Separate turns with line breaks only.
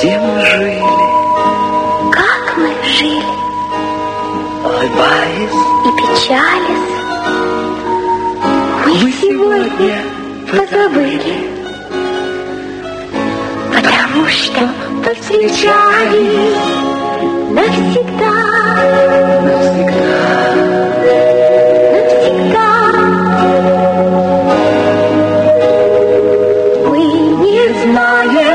где мы жили,
как мы жили,
улыбаясь
и печались. Мы сегодня позабыли, потому что повстречались навсегда.
навсегда.
Навсегда. Мы не знаем,